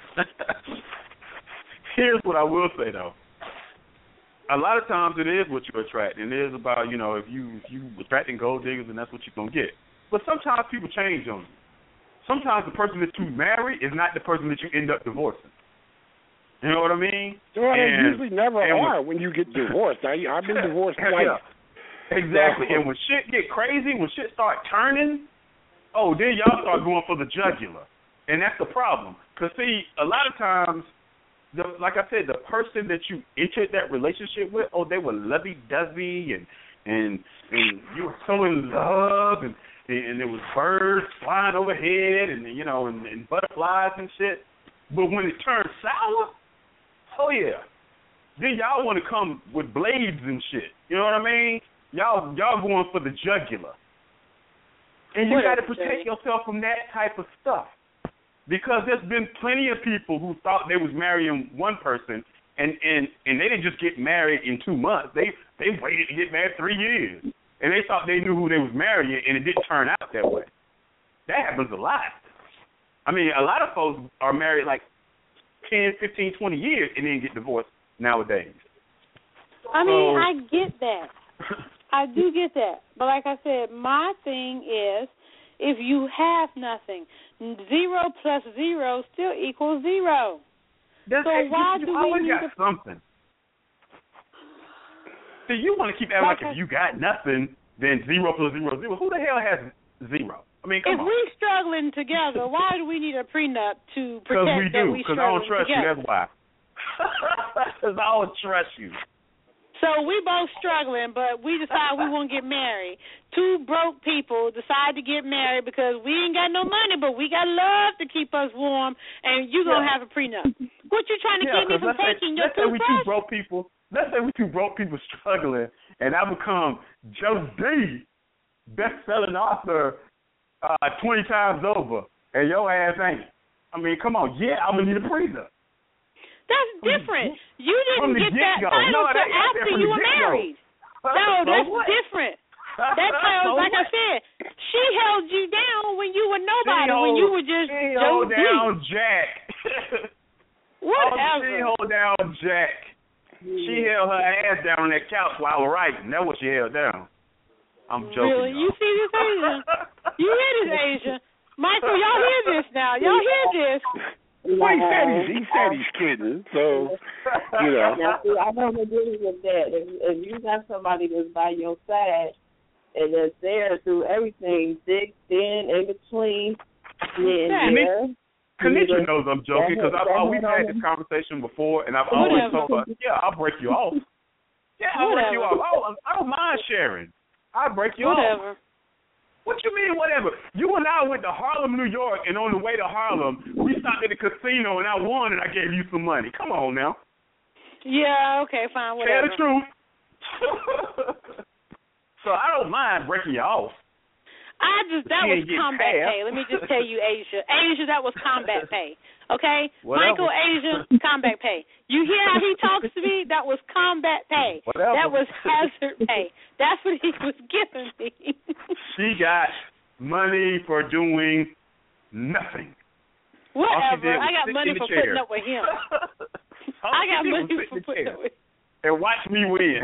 Here's what I will say though. A lot of times it is what you attract, and it is about, you know, if you if you attracting gold diggers, and that's what you're going to get. But sometimes people change on you. Sometimes the person that you marry is not the person that you end up divorcing. You know what I mean? Well, they and, usually never are when, when you get divorced. I, I've been divorced twice. Yeah, exactly. And when shit get crazy, when shit start turning, oh, then y'all start going for the jugular. And that's the problem. Because, see, a lot of times, The, like I said, the person that you entered that relationship with, oh, they were lovey-dovey, and and and you were so in love, and and there was birds flying overhead, and you know, and, and butterflies and shit. But when it turned sour, oh yeah, then y'all want to come with blades and shit. You know what I mean? Y'all y'all going for the jugular. And you got to Whatever, protect Jay. yourself from that type of stuff. Because there's been plenty of people who thought they was marrying one person, and, and, and they didn't just get married in two months. They they waited to get married three years. And they thought they knew who they was marrying, and it didn't turn out that way. That happens a lot. I mean, a lot of folks are married like ten, fifteen, twenty years and then get divorced nowadays. I mean, So- I get that. I do get that. But like I said, my thing is, if you have nothing, zero plus zero still equals zero. That's, So you, why you do we always need got to... something. See, you want to keep acting like, Like I- if you got nothing, then zero plus zero is zero. Who the hell has zero? I mean, come If on. we're struggling together, why do we need a prenup to Because protect we that do. we Because I don't struggling trust you. together? That's why. Because I don't trust you. So we both struggling, but we decide we want to get married. Two broke people decide to get married because we ain't got no money, but we got love to keep us warm, and you going to Yeah. have a prenup. What you trying to Yeah, keep me 'cause from let's taking say, your let's say we two toothbrush? broke people. Let's say we two broke people struggling, and I become Joe D, best-selling author uh, twenty times over, and your ass ain't. I mean, come on. Yeah, I'm gonna need a prenup. That's different. You From didn't the get that get-go. title No, till that- that's after from you the were get-go. married. No, So that's what? different. That title, So like I what? said, she held you down when you were nobody, She when you hold- were just she Joe hold D. down Jack. Whatever. Oh, she hold down Jack. She held her ass down on that couch while I was writing. That's what she held down. I'm joking. Really? y'all. You see this, Asia? You hear this, Asia? Michael, y'all hear this now. Y'all hear this. Well, he said he's, he said he's kidding, so, you know. Now, see, I don't agree with that. If, if you got somebody that's by your side and that's there through everything, thick, thin, in between, then yeah. Kanisha knows I'm joking because That- oh, that we've head had on- this conversation before, and I've always Whatever. told her, yeah, I'll break you off. Yeah, I'll break you off. Whatever. Oh, I don't mind sharing. I'll break you off. Whatever. What you mean, whatever? You and I went to Harlem, New York, and on the way to Harlem, we stopped at the casino, and I won, and I gave you some money. Come on now. Yeah, okay, fine, Tell whatever. the truth. So I don't mind breaking you off. I just, that You was ain't getting combat half. pay. Let me just tell you, Asia. Asia, that was combat pay. Okay? Whatever. Michael, Asia, combat pay. You hear how he talks to me? That was combat pay. Whatever. That was hazard pay. That's what he was giving me. She got money for doing nothing. All she Whatever. did was I got sit money in the for chair. putting up with him. All I she got did was money sit in for the putting chair up with and watch me win.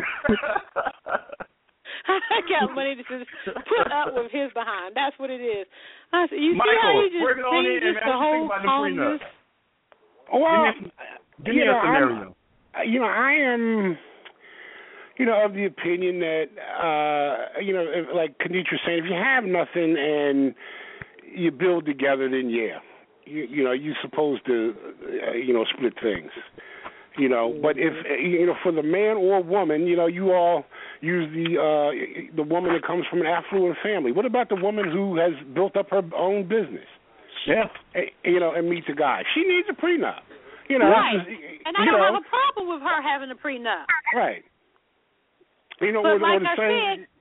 I got money to just put up with his behind. That's what it is. I said, you Michael, see how he just bring it on in, sings man. the What you whole think about the calmness? prenup? Well, Give me, give me you a know, scenario. I'm, you know, I am, you know, of the opinion that, uh, you know, if, like Kenitra saying, if you have nothing and you build together, then yeah, you, you know, you're supposed to, uh, you know, split things. You know, but if you know, for the man or woman, you know, you all use the uh, the woman that comes from an affluent family. What about the woman who has built up her own business? Yeah, you know, and meets a guy. She needs a prenup. You know, right. Just, and I you don't know, have a problem with her having a prenup. Right. You know, But what, like what I saying, said,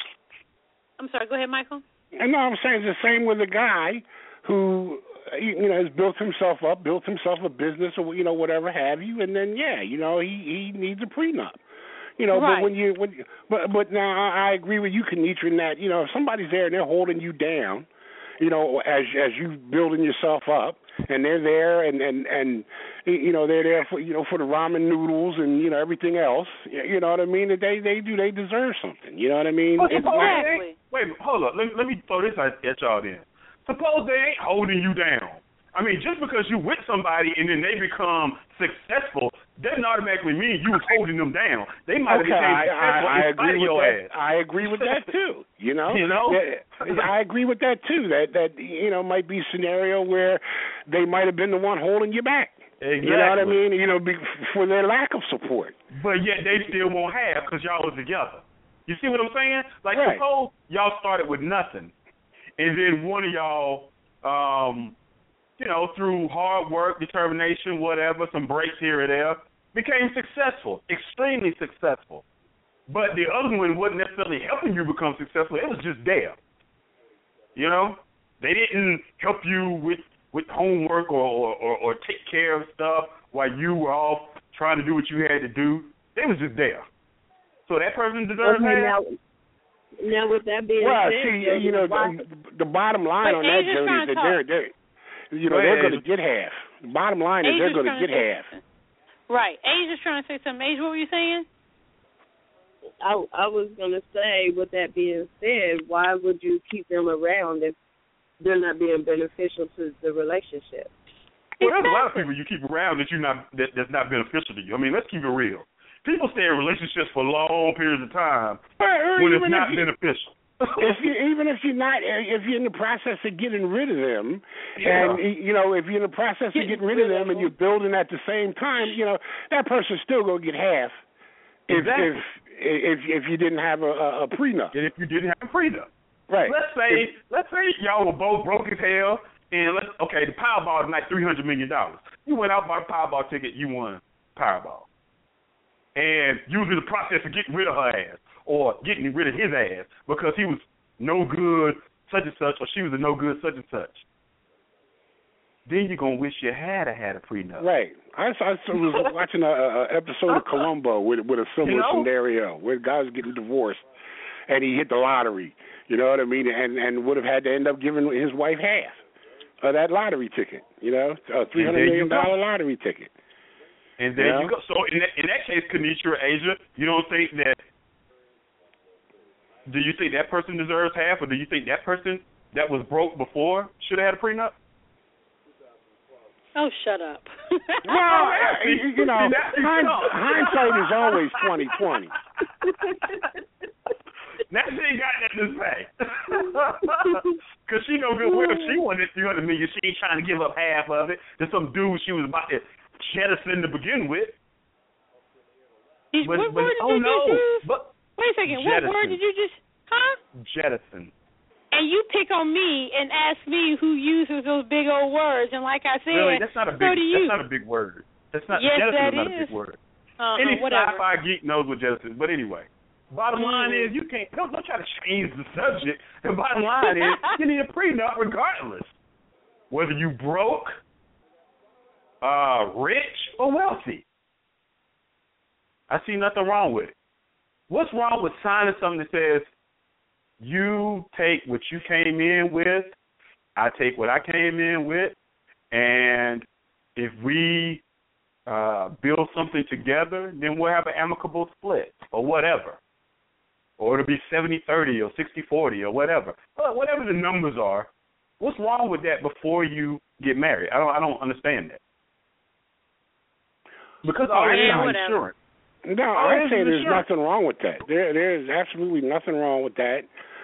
I'm sorry. Go ahead, Michael. And no, I'm saying it's the same with a guy who, you know, has built himself up, built himself a business or, you know, whatever have you, and then, yeah, you know, he, he needs a prenup. You know, right. but when you, when, but but now I, I agree with you, Kenitra, in that, you know, if somebody's there and they're holding you down, you know, as as you building yourself up, and they're there, and and and you know they're there for you know for the ramen noodles and you know everything else, you know what I mean? That they they do they deserve something, you know what I mean? Well, It's suppose not, they ain't, wait, hold up. Let me, let me throw this at, at y'all then. Suppose they ain't holding you down. I mean, just because you with somebody and then they become successful doesn't automatically mean you was holding them down. They might have okay, become I, successful I, I in spite agree of with your that. ass. I agree with that too. You know, you know, I agree with that too. That that you know might be a scenario where they might have been the one holding you back. Exactly. You know what I mean? You know, be, for their lack of support. But yet they still won't have because y'all was together. You see what I'm saying? Like right. suppose y'all started with nothing, and then one of y'all. Um, you know, through hard work, determination, whatever, some breaks here or there, became successful, extremely successful. But the other one wasn't necessarily helping you become successful. It was just there. You know, they didn't help you with, with homework or, or, or, or take care of stuff while you were off trying to do what you had to do. They was just there. So that person deserves okay, that. Now, now, with that being well, said, see, you know, the, the bottom line but on that, Asia's Jody, is that they're, they're, you know, Go they're ahead, going to get half. The bottom line is Asia's they're going to get half. Something. Right. Asia's trying to say something. Asia, what were you saying? I, I was going to say, with that being said, why would you keep them around if they're not being beneficial to the relationship? Well, there's a lot of people you keep around that you not that, that's not beneficial to you. I mean, let's keep it real. People stay in relationships for long periods of time or, or when it's not you, beneficial. if you, even if you're not, if you're in the process of getting rid of them, yeah. and you know, if you're in the process of getting rid of them, and you're building at the same time, you know, that person's still gonna get half. If exactly. if, if if you didn't have a, a prenup, and if you didn't have a prenup, right? Let's say if, let's say y'all were both broke as hell, and let's okay, the Powerball is like three hundred million dollars. You went out bought a Powerball ticket, you won Powerball. And you was in the process of getting rid of her ass or getting rid of his ass because he was no good such and such or she was a no good such and such. Then you're going to wish you had a, had a prenup. Right. I, I was watching a, a episode of Columbo with with a similar you know? scenario where the guy was getting divorced and he hit the lottery. You know what I mean? And, and would have had to end up giving his wife half of that lottery ticket, you know, a three hundred million dollars lottery ticket. And there yeah. you go. So in that, in that case, Kanisha or Asia, you don't think that, do you think that person deserves half, or do you think that person that was broke before should have had a prenup? Oh, shut up. Well, you, you know, hind, hindsight is always twenty twenty. Now she ain't got that to say. Because she know good well if she wanted three hundred million dollars, she ain't trying to give up half of it to some dude she was about to jettison to begin with. But, what but, word did oh you no. just use? But Wait a second. jettison. What word did you just, huh? Jettison. And you pick on me and ask me who uses those big old words. And like I said, really, that's not a big, so do you. That's not a big word. That's not, yes, jettison that is not is. a big word. Uh-huh, Any whatever. sci-fi geek knows what jettison is. But anyway, bottom line mm. is you can't, don't, don't try to change the subject. The bottom line is you need a prenup regardless. Whether you broke, uh, rich, or wealthy. I see nothing wrong with it. What's wrong with signing something that says, you take what you came in with, I take what I came in with, and if we uh, build something together, then we'll have an amicable split or whatever. Or it'll be seventy thirty or sixty forty or whatever. But whatever the numbers are, what's wrong with that before you get married? I don't I don't understand that. Because oh, all yeah, is insurance. No, I say there's nothing wrong with that. There, there is absolutely nothing wrong with that.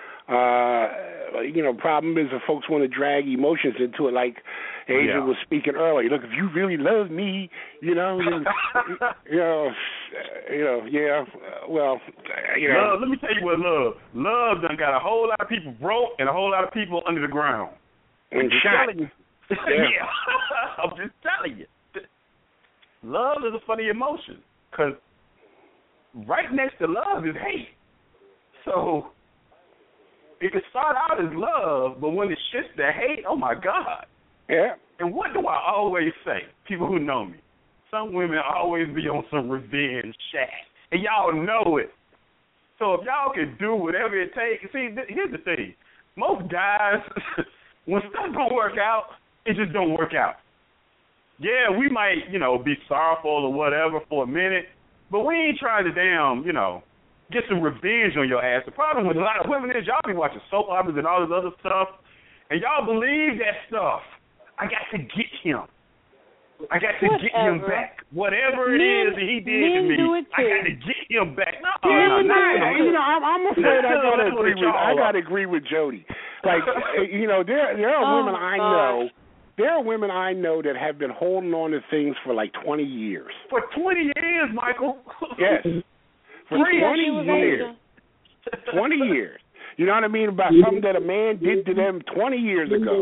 Uh, you know, problem is if folks want to drag emotions into it, like Asia yeah. was speaking earlier. Look, if you really love me, you know, you, you know, you know, yeah. Well, you know. Love, let me tell you what love. Love done got a whole lot of people broke and a whole lot of people under the ground. And shot. You. Yeah. yeah. I'm just telling you. Love is a funny emotion because right next to love is hate. So it can start out as love, but when it shifts to hate, oh my God. Yeah. And what do I always say? People who know me. Some women always be on some revenge shit. And y'all know it. So if y'all can do whatever it takes, see, th- here's the thing. Most guys, when stuff don't work out, it just don't work out. Yeah, we might, you know, be sorrowful or whatever for a minute, but we ain't trying to damn, you know, get some revenge on your ass. The problem with a lot of women is y'all be watching soap operas and all this other stuff, and y'all believe that stuff. I got to get him. I got to Whatever. get him back. Whatever it men, is that he did to me, I got to get him back. No, yeah, no, no, no, you know, I'm, I'm afraid no, I gotta no, agree no, with I gotta agree with Jody. Like, you know, there there are oh, women I gosh. know. There are women I know that have been holding on to things for like twenty years. For twenty years, Michael. Yes. For You twenty years. Twenty years. You know what I mean? About something that a man did to them twenty years ago.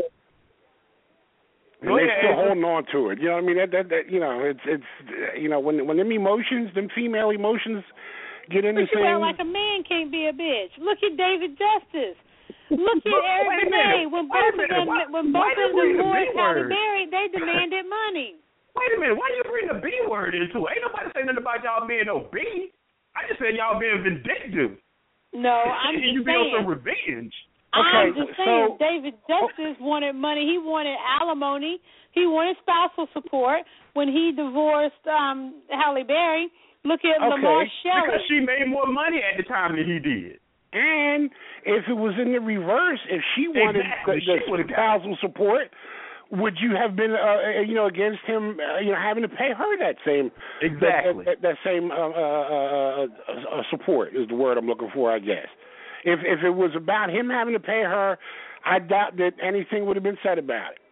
And Go they're ahead, still Andrew. holding on to it. You know what I mean? That, that, that you know, it's it's you know, when when them emotions, them female emotions get into But you things. act like a man can't be a bitch. Look at David Justice. Look at Eric Benet. When both of them, when both of them divorced Halle Berry, they demanded money. Wait a minute. Why you bring the B word into it? Ain't nobody saying nothing about y'all being no B. I just said y'all being vindictive. No, I'm just you saying. You be on some revenge. I'm Okay, just saying. so, David Justice wanted money. He wanted alimony. He wanted spousal support when he divorced um, Halle Berry. Look at okay. Lamar Shelley. Because she made more money at the time than he did. And if it was in the reverse, if she wanted exactly. the, the spousal support, would you have been, uh, you know, against him, uh, you know, having to pay her that same exactly that, that, that same uh, uh, uh, uh, support is the word I'm looking for, I guess. If if it was about him having to pay her, I doubt that anything would have been said about it.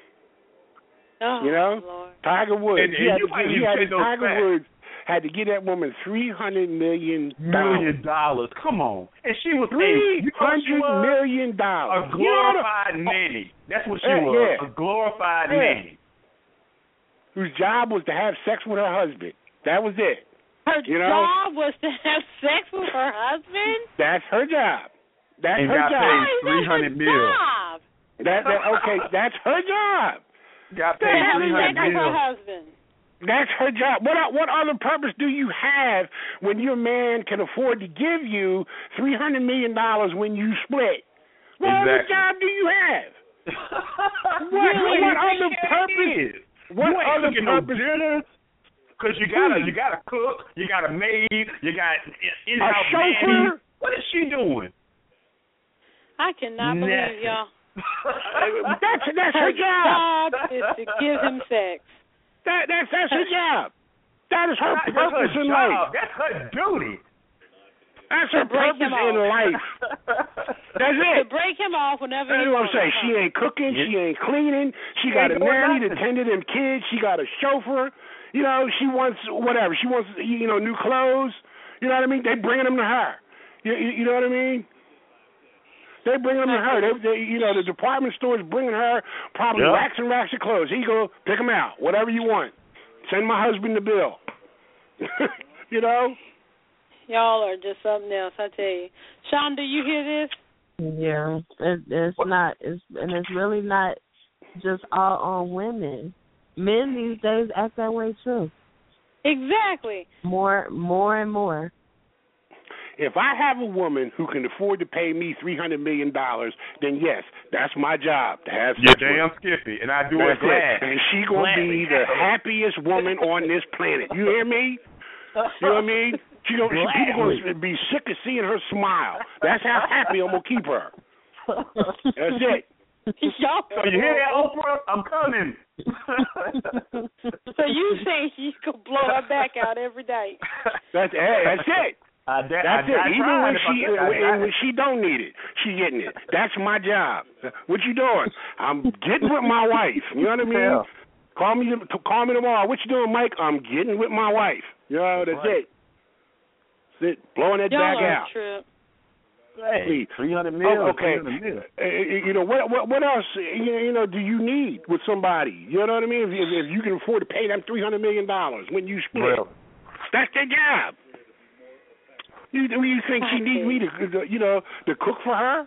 Oh, you know, Lord. Tiger Woods. And, and he had, you to, he had Tiger facts. Woods had to get that woman three hundred million dollars. Million dollars. Come on. And she was three a hundred million dollars. A glorified you know, nanny. That's what she uh, was. Yeah. A glorified yeah. nanny. Whose job was to have sex with her husband. That was it. Her you know? job was to have sex with her husband? That's her job. That's and her got job. Paid three hundred mil. That, that okay, that's her job. Got paid three hundred mil. Her husband. That's her job. What what other purpose do you have when your man can afford to give you three hundred million dollars when you split? What exactly. other job do you have? what really, what other purpose? What you ain't other cooking purpose? No dinners? Because you gotta you gotta cook, you got a maid, you got in-house nanny. What is she doing? I cannot believe Nothing. y'all. that's that's her, her job. job is to give him sex. That that's that's her job. That is her That's purpose her in job. life. That's her duty. That's her purpose in life. That's it. To break him off whenever That's he what I'm wants. saying. She ain't cooking. Yeah. She ain't cleaning. She She got a ain't doing nanny to nothing. tend to them kids. She got a chauffeur. You know, she wants whatever. She wants, you know, new clothes. You know what I mean? They bringing them to her. You, you, you know what I mean? They bring them to her. They, they, you know, the department store is bringing her probably Yep. racks and racks of clothes. Here you go, pick them out, whatever you want. Send my husband the bill. You know? Y'all are just something else, I tell you. Sean, do you hear this? Yeah, it, it's not, it's, and it's really not just all on women. Men these days act that way too. Exactly. More, more and more. If I have a woman who can afford to pay me three hundred million dollars, then yes, that's my job to have You're sex damn with. skippy, and I do That's it glad. it. And she gonna Gladly. be the happiest woman on this planet. You hear me? You know what I mean? She gonna, she, people gonna be sick of seeing her smile. That's how happy I'm gonna keep her. That's it. Y'all, So you hear that, Oprah? I'm coming. So you say you could blow her back out every day? That's that's it. I, that, That's I, it. I Even when if she I, I, when, when she don't need it, she getting it. That's my job. What you doing? I'm getting with my wife. You know what I mean? Yeah. Call me call me tomorrow. What you doing, Mike? I'm getting with my wife. You know, that's right. it. That's it. Blowing that Y'all back are out. trip. Hey, three hundred mil. Oh, okay. three hundred mil. Uh, you know what? What, what else? You know, you know, do you need with somebody? You know what I mean? If, if you can afford to pay them three hundred million dollars when you split, Well, that's their job. You, you think she needs me to, you know, to cook for her?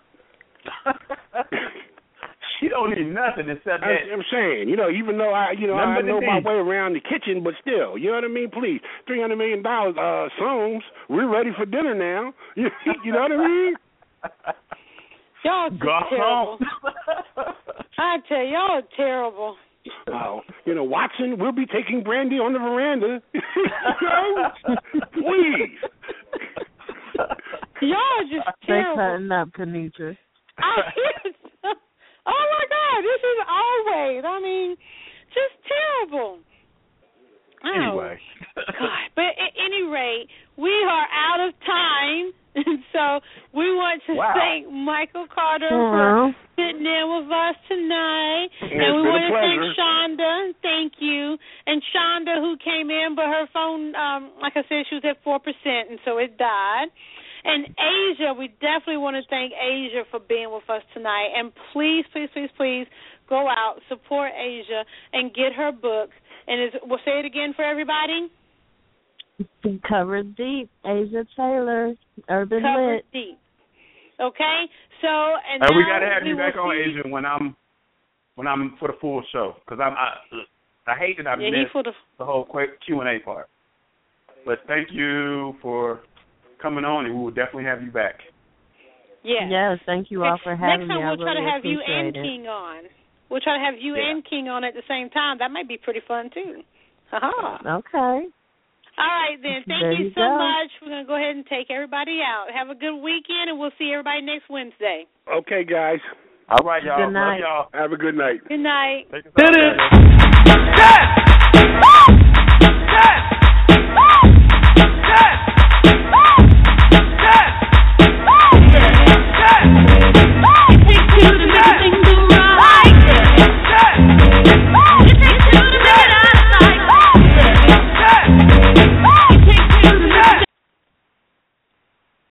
she don't need nothing except that. I'm saying, you know, even though I, you know, I know my way around the kitchen, but still, you know what I mean? Please, three hundred million dollars, uh, Soames, we're ready for dinner now. You, you know what I mean? Y'all just Go terrible. I tell you, y'all are terrible. Oh, you know, Watson, we'll be taking brandy on the veranda. You know? Please. Y'all are just They're terrible. cutting up, Kenitra. Oh my God, this is always. I mean, just terrible. Anyway. Oh, God. But at any rate, we are out of time. And so we want to Wow. thank Michael Carter Uh-huh. for sitting in with us tonight. It's and we been want a to thank pleasure. Shonda. Thank you. And Shonda, who came in, but her phone, um, like I said, she was at four percent, and so it died. And Asia, we definitely want to thank Asia for being with us tonight. And please, please, please, please go out, support Asia, and get her book. And is, we'll say it again for everybody. Covered Deep, Asia Taylor, Urban Covered Lit. Deep. Okay, so and, and now we got to have we you back on, see... Adrian, when I'm when I'm for the full show, because I'm I, I hate that I yeah, missed the... the whole Q and A part. But thank you for coming on, and we will definitely have you back. Yes. Yes, thank you all for having me. Next time me. we'll I try really to have you and it. King on. We'll try to have you yeah. and King on at the same time. That might be pretty fun too. Ha-ha. Okay. All right, then. Thank there you, you so go. much. We're going to go ahead and take everybody out. Have a good weekend, and we'll see everybody next Wednesday. Okay, guys. All right, y'all. Good night. Love y'all. Have a good night. Good night. Hit it. Yes! Yes!